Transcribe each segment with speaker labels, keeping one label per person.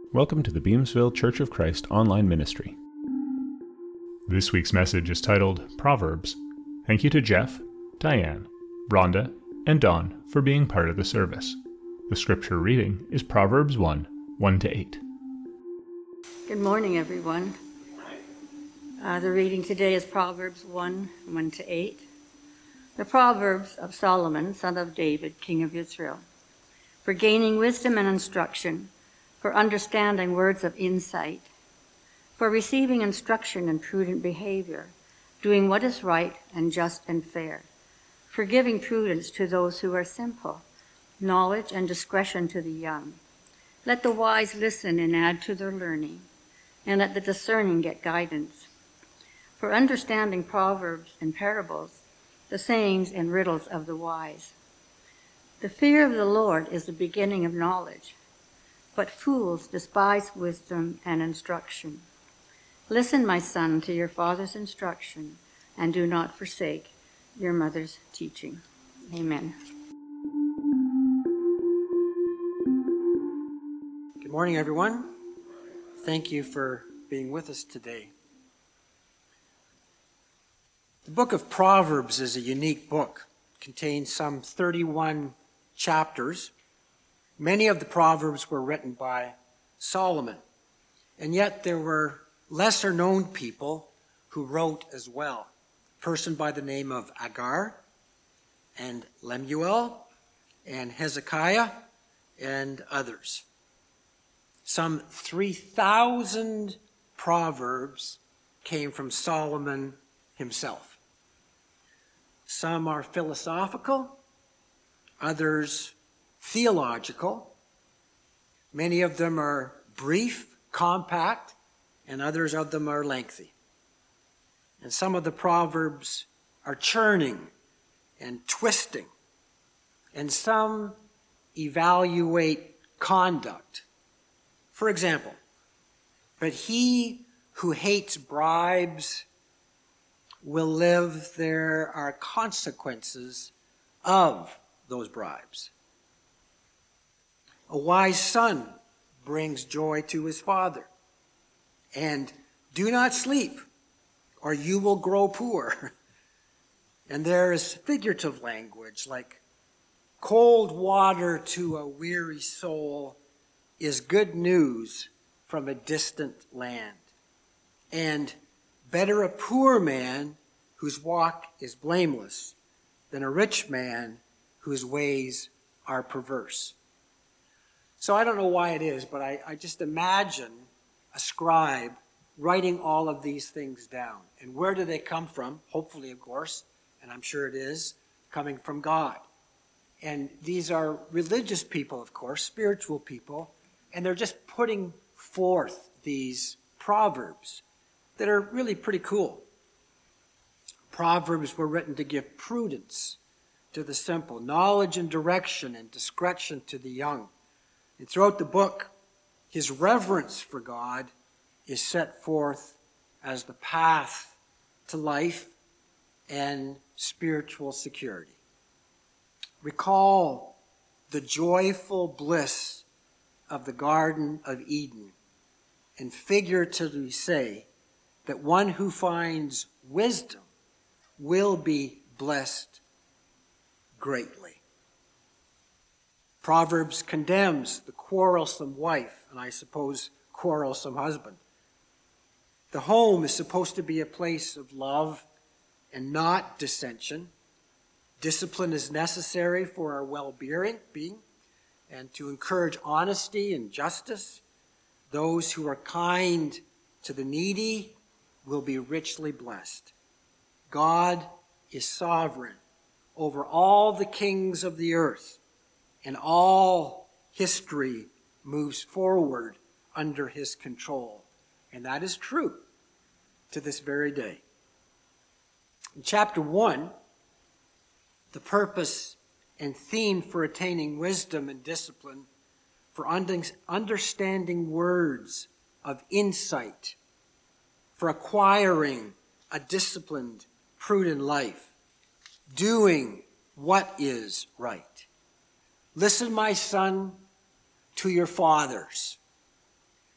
Speaker 1: Welcome to the Beamsville Church of Christ online ministry. This week's message is titled Proverbs. Thank you to Jeff, Diane, Rhonda, and Dawn for being part of the service. The scripture reading is Proverbs 1:1-8.
Speaker 2: Good morning, everyone. The reading today is Proverbs 1:1-8. The Proverbs of Solomon, son of David, king of Israel, for gaining wisdom and instruction, for understanding words of insight, for receiving instruction in prudent behavior, doing what is right and just and fair, for giving prudence to those who are simple, knowledge and discretion to the young. Let the wise listen and add to their learning, and let the discerning get guidance. For understanding proverbs and parables, the sayings and riddles of the wise. The fear of the Lord is the beginning of knowledge, but fools despise wisdom and instruction. Listen, my son, to your father's instruction, and do not forsake your mother's teaching. Amen.
Speaker 3: Good morning, everyone. Thank you for being with us today. The book of Proverbs is a unique book. It contains some 31 chapters. Many of the Proverbs were written by Solomon, and yet there were lesser-known people who wrote as well. A person by the name of Agur, and Lemuel, and Hezekiah, and others. Some 3,000 Proverbs came from Solomon himself. Some are philosophical, others theological. Many of them are brief, compact, and others of them are lengthy. And some of the Proverbs are churning and twisting, and some evaluate conduct. For example, but he who hates bribes will live, there are consequences of those bribes. A wise son brings joy to his father. And do not sleep, or you will grow poor. And there is figurative language like cold water to a weary soul is good news from a distant land. And better a poor man whose walk is blameless than a rich man whose ways are perverse. So I don't know why it is, but I just imagine a scribe writing all of these things down. And where do they come from? Hopefully, of course, and I'm sure it is, coming from God. And these are religious people, of course, spiritual people, and they're just putting forth these proverbs that are really pretty cool. Proverbs were written to give prudence to the simple, knowledge and direction and discretion to the young. And throughout the book, his reverence for God is set forth as the path to life and spiritual security. Recall the joyful bliss of the Garden of Eden, and figuratively say that one who finds wisdom will be blessed greatly. Proverbs condemns the quarrelsome wife, and I suppose quarrelsome husband. The home is supposed to be a place of love and not dissension. Discipline is necessary for our well-being and to encourage honesty and justice. Those who are kind to the needy will be richly blessed. God is sovereign over all the kings of the earth, and all history moves forward under his control. And that is true to this very day. In chapter 1, the purpose and theme for attaining wisdom and discipline, for understanding words of insight, for acquiring a disciplined, prudent life, doing what is right. Listen, my son, to your fathers,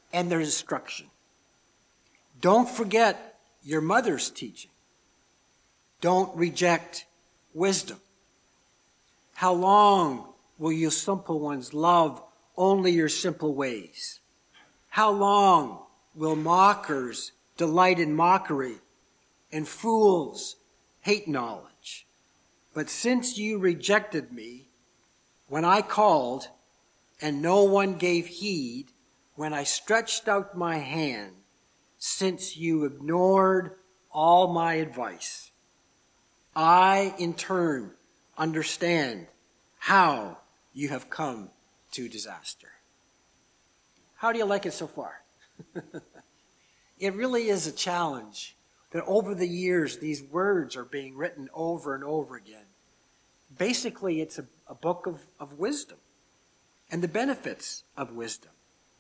Speaker 3: and their instruction. Don't forget your mother's teaching. Don't reject wisdom. How long will you simple ones love only your simple ways? How long will mockers delight in mockery and fools hate knowledge? But since you rejected me when I called, and no one gave heed when I stretched out my hand, since you ignored all my advice, I in turn understand how you have come to disaster. How do you like it so far? It really is a challenge that over the years these words are being written over and over again. Basically, it's a book of wisdom and the benefits of wisdom.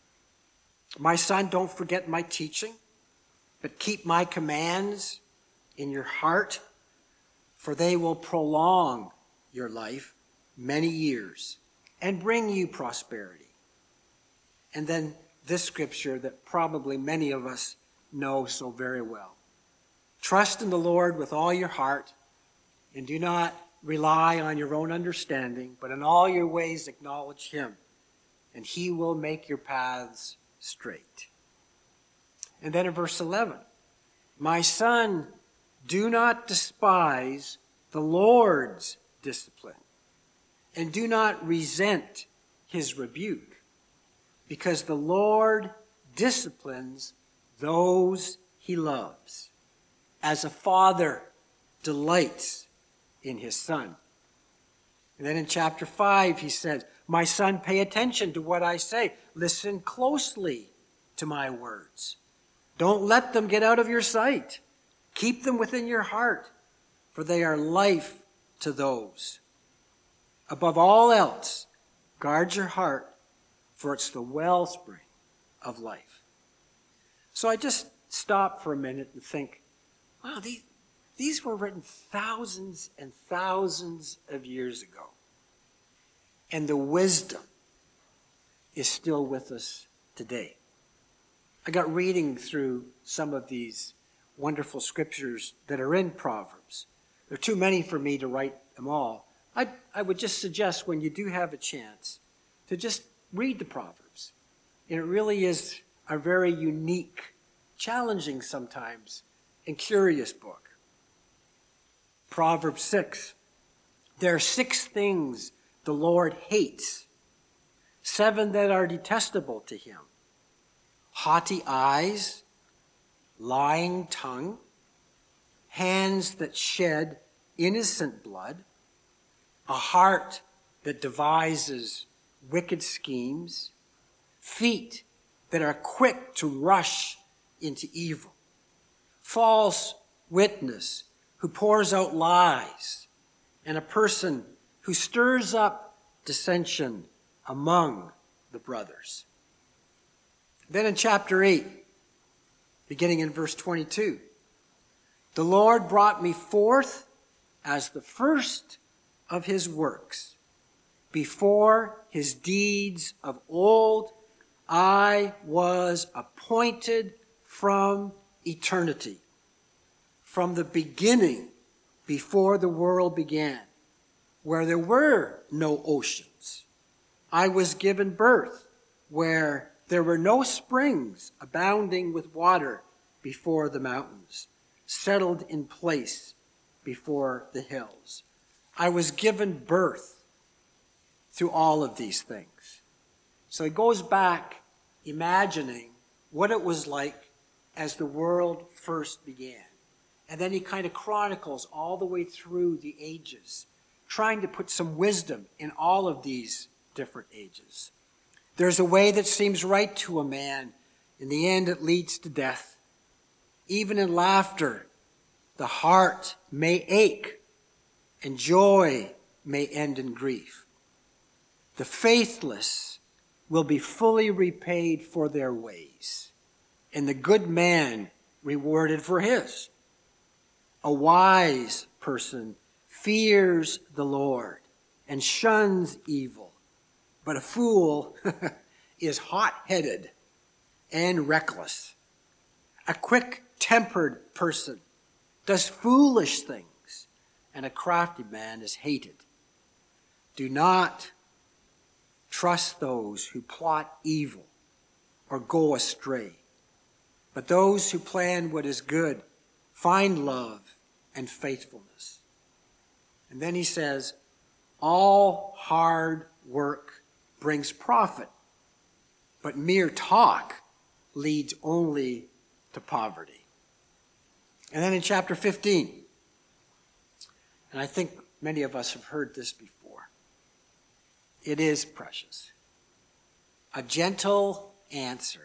Speaker 3: My son, don't forget my teaching, but keep my commands in your heart, for they will prolong your life many years and bring you prosperity. And then this scripture that probably many of us know so very well. Trust in the Lord with all your heart, and do not rely on your own understanding, but in all your ways acknowledge him, and he will make your paths straight. And then in verse 11, my son, do not despise the Lord's discipline, and do not resent his rebuke, because the Lord disciplines those he loves, as a father delights in his son. And then in chapter 5, he says, my son, pay attention to what I say. Listen closely to my words. Don't let them get out of your sight. Keep them within your heart, for they are life to those. Above all else, guard your heart, for it's the wellspring of life. So I just stop for a minute and think, wow, these were written thousands and thousands of years ago. And the wisdom is still with us today. I got reading through some of these wonderful scriptures that are in Proverbs. There are too many for me to write them all. I would just suggest when you do have a chance to just read the Proverbs. And it really is a very unique, challenging sometimes, and curious book. Proverbs 6. There are 6 things the Lord hates, 7 that are detestable to him: haughty eyes, lying tongue, hands that shed innocent blood, a heart that devises wicked schemes, feet that are quick to rush into evil, false witness who pours out lies, and a person who stirs up dissension among the brothers. Then in chapter 8, beginning in verse 22, the Lord brought me forth as the first of his works. Before his deeds of old, I was appointed from eternity, from the beginning, before the world began, where there were no oceans. I was given birth where there were no springs abounding with water before the mountains, settled in place before the hills. I was given birth through all of these things. So he goes back imagining what it was like as the world first began. And then he kind of chronicles all the way through the ages, trying to put some wisdom in all of these different ages. There's a way that seems right to a man. In the end, it leads to death. Even in laughter, the heart may ache, and joy may end in grief. The faithless will be fully repaid for their ways, and the good man rewarded for his. A wise person fears the Lord and shuns evil, but a fool is hot-headed and reckless. A quick-tempered person does foolish things, and a crafty man is hated. Do not trust those who plot evil or go astray, but those who plan what is good find love and faithfulness. And then he says, all hard work brings profit, but mere talk leads only to poverty. And then in chapter 15, and I think many of us have heard this before, it is precious. A gentle answer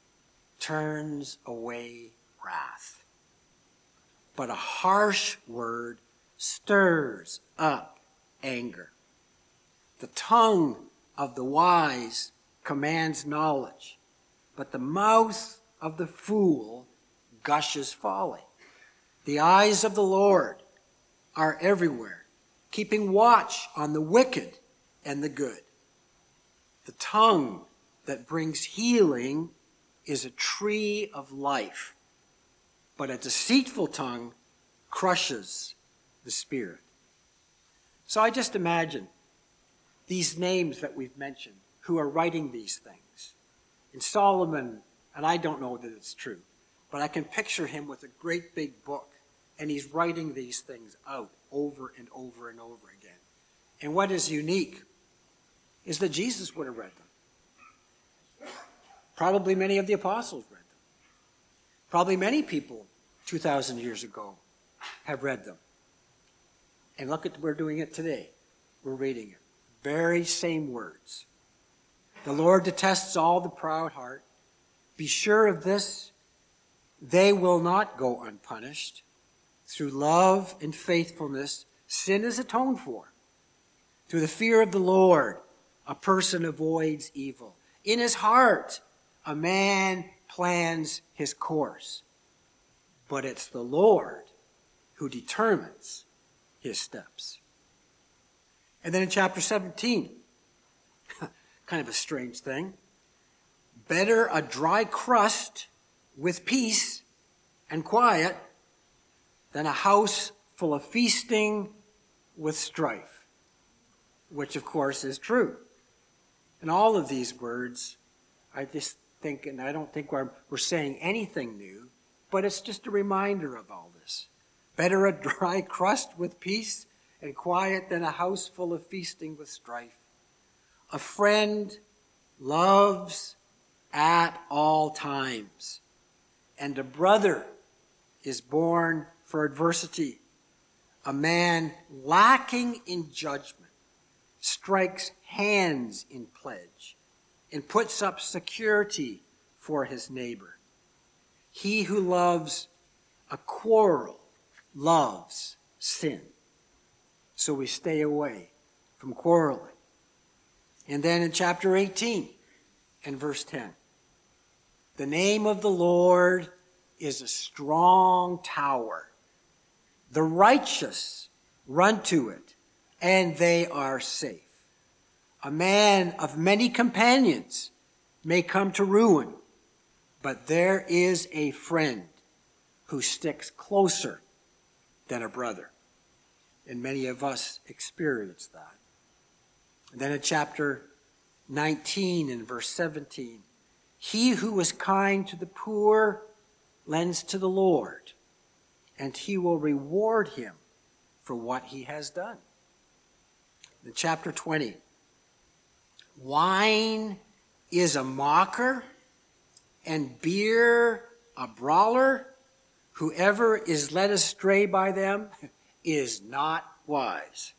Speaker 3: turns away wrath, but a harsh word stirs up anger. The tongue of the wise commands knowledge, but the mouth of the fool gushes folly. The eyes of the Lord are everywhere, keeping watch on the wicked and the good. The tongue that brings healing is a tree of life, but a deceitful tongue crushes the spirit. So I just imagine these names that we've mentioned, who are writing these things. And Solomon, and I don't know that it's true, but I can picture him with a great big book, and he's writing these things out over and over and over again. And what is unique is that Jesus would have read them. Probably many of the apostles read them. Probably many people 2,000 years ago have read them. And look at, we're doing it today. We're reading it. Very same words. The Lord detests all the proud heart. Be sure of this, they will not go unpunished. Through love and faithfulness, sin is atoned for. Through the fear of the Lord, a person avoids evil. In his heart, a man plans his course. But it's the Lord who determines his steps. And then in chapter 17, kind of a strange thing. Better a dry crust with peace and quiet than a house full of feasting with strife, which of course is true. And all of these words, I just think, and I don't think we're saying anything new, but it's just a reminder of all this. Better a dry crust with peace and quiet than a house full of feasting with strife. A friend loves at all times, and a brother is born for adversity. A man lacking in judgment strikes hands in pledge and puts up security for his neighbor. He who loves a quarrel loves sin. So we stay away from quarreling. And then in chapter 18 and verse 10, the name of the Lord is a strong tower. The righteous run to it, and they are safe. A man of many companions may come to ruin, but there is a friend who sticks closer than a brother. And many of us experience that. And then in chapter 19 and verse 17, he who is kind to the poor lends to the Lord, and he will reward him for what he has done. In chapter 20, wine is a mocker and beer a brawler. Whoever is led astray by them is not wise.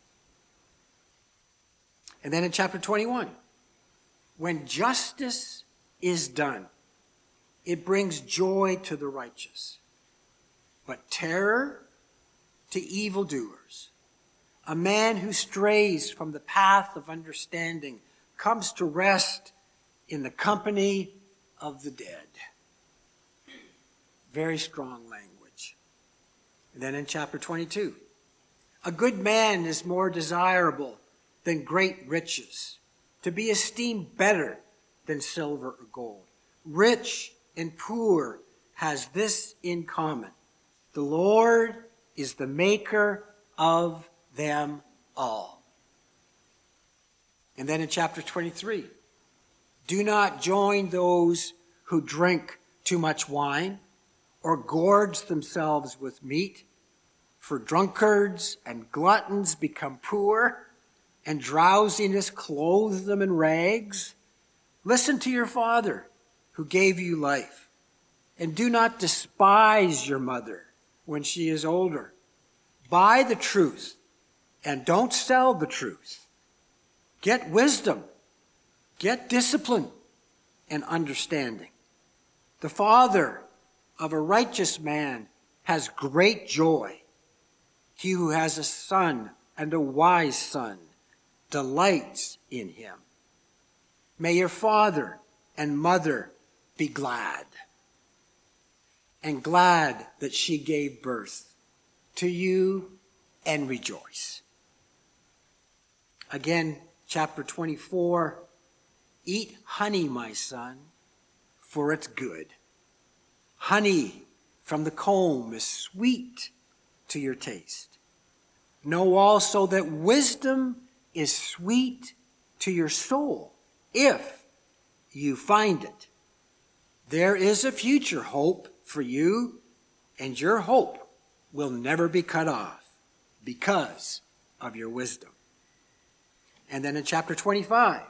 Speaker 3: And then in chapter 21, when justice is done, it brings joy to the righteous, but terror to evildoers. A man who strays from the path of understanding comes to rest in the company of the dead. Very strong language. And then in chapter 22, a good man is more desirable than great riches, to be esteemed better than silver or gold. rich and poor, has this in common: the Lord is the maker of them all. And then in chapter 23, do not join those who drink too much wine or gorge themselves with meat, for drunkards and gluttons become poor, and drowsiness clothes them in rags. Listen to your Father who gave you life, and do not despise your mother when she is older. Buy the truth and don't sell the truth. Get wisdom, get discipline and understanding. The father of a righteous man has great joy. He who has a son, and a wise son, delights in him. May your father and mother be glad, and glad that she gave birth to you, and rejoice. Again, chapter 24, eat honey, my son, for it's good. Honey from the comb is sweet to your taste. Know also that wisdom is sweet to your soul, if you find it. There is a future hope for you, and your hope will never be cut off because of your wisdom. And then in chapter 25,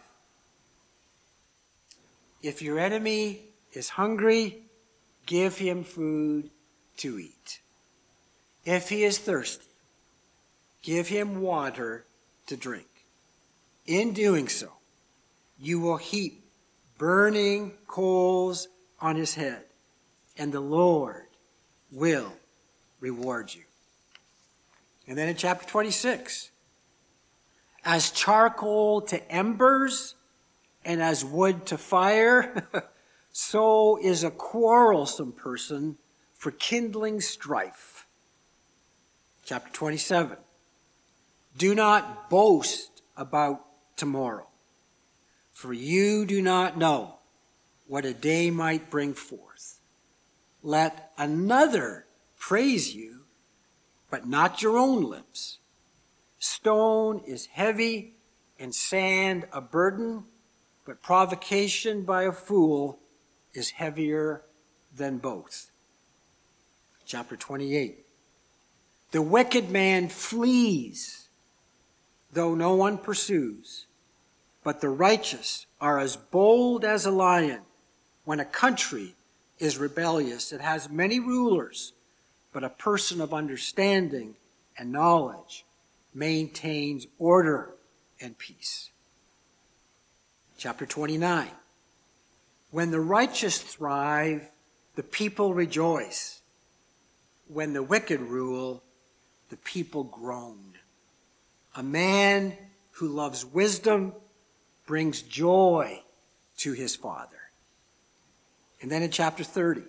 Speaker 3: if your enemy is hungry, give him food to eat. If he is thirsty, give him water to drink. In doing so, you will heap burning coals on his head, and the Lord will reward you. And then in chapter 26, as charcoal to embers and as wood to fire, so is a quarrelsome person for kindling strife. Chapter 27, do not boast about tomorrow, for you do not know what a day might bring forth. Let another praise you, but not your own lips. Stone is heavy and sand a burden, but provocation by a fool is heavier than both. Chapter 28. The wicked man flees, though no one pursues, but the righteous are as bold as a lion. When a country is rebellious, it has many rulers, but a person of understanding and knowledge maintains order and peace. Chapter 29. When the righteous thrive, the people rejoice. When the wicked rule, the people groan. A man who loves wisdom brings joy to his father. And then in chapter 30,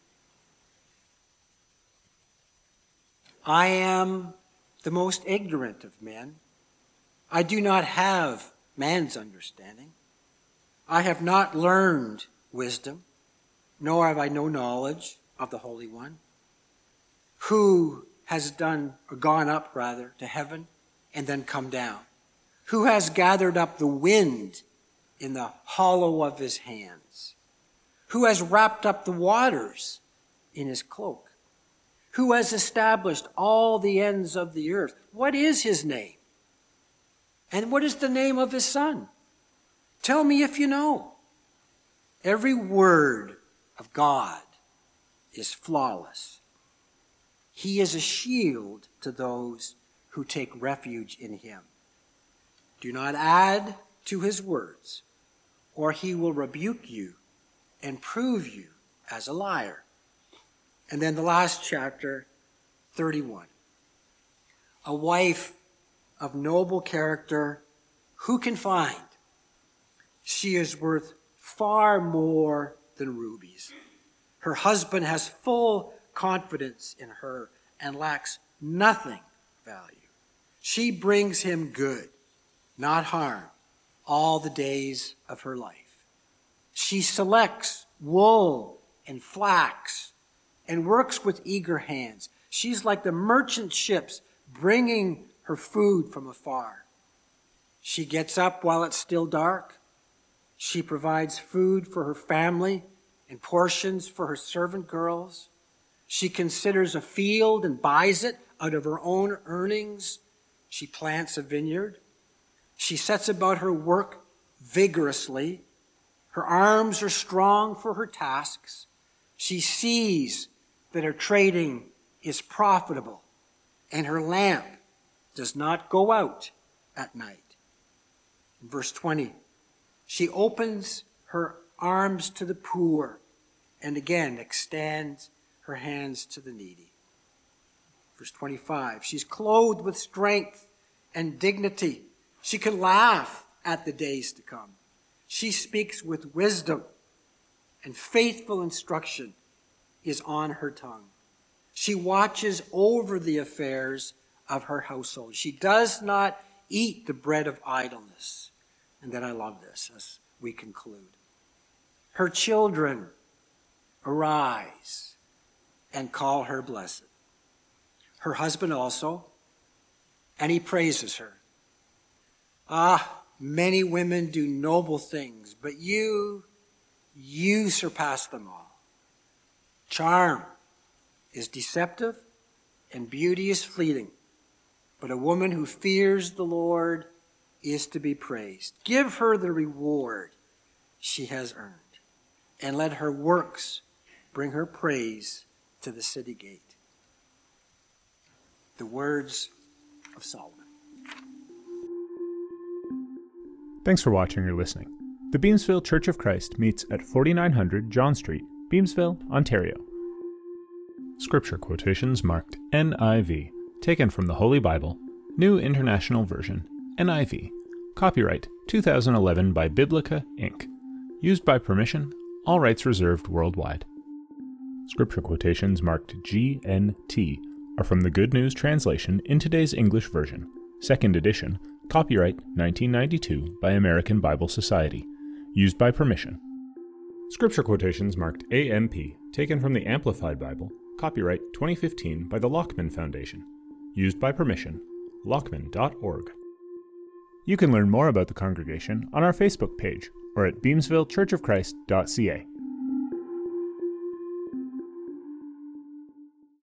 Speaker 3: I am the most ignorant of men. I do not have man's understanding. I have not learned wisdom, nor have I no knowledge of the Holy One, who has gone up to heaven and then come down, who has gathered up the wind in the hollow of his hands, who has wrapped up the waters in his cloak, who has established all the ends of the earth. What is his name? And what is the name of his son? Tell me if you know. Every word of God is flawless. He is a shield to those who take refuge in him. Do not add to his words, or he will rebuke you and prove you as a liar. And then the last chapter, 31. A wife of noble character, who can find? She is worth far more than rubies. Her husband has full confidence in her and lacks nothing value. She brings him good, not harm, all the days of her life. She selects wool and flax and works with eager hands. She's like the merchant ships bringing her food from afar. She gets up while it's still dark. She provides food for her family and portions for her servant girls. She considers a field and buys it out of her own earnings. She plants a vineyard. She sets about her work vigorously. Her arms are strong for her tasks. She sees that her trading is profitable, and her lamp does not go out at night. In verse 20, she opens her arms to the poor and again extends her hands to the needy. Verse 25, she's clothed with strength and dignity. She can laugh at the days to come. She speaks with wisdom, and faithful instruction is on her tongue. She watches over the affairs of her household. She does not eat the bread of idleness. And then I love this as we conclude. Her children arise and call her blessed. Her husband also, and he praises her. Many women do noble things, but you surpass them all. Charm is deceptive and beauty is fleeting, but a woman who fears the Lord is to be praised. Give her the reward she has earned, and let her works bring her praise to the city gate. The words of Solomon.
Speaker 1: Thanks for watching or listening. The Beamsville Church of Christ meets at 4900 John Street, Beamsville, Ontario. Scripture quotations marked NIV, taken from the Holy Bible, New International Version, NIV. Copyright 2011 by Biblica, Inc. Used by permission, all rights reserved worldwide. Scripture quotations marked GNT are from the Good News Translation in today's English version, 2nd edition, copyright 1992 by American Bible Society. Used by permission. Scripture quotations marked AMP, taken from the Amplified Bible, copyright 2015 by the Lockman Foundation. Used by permission. Lockman.org. You can learn more about the congregation on our Facebook page or at beamsvillechurchofchrist.ca.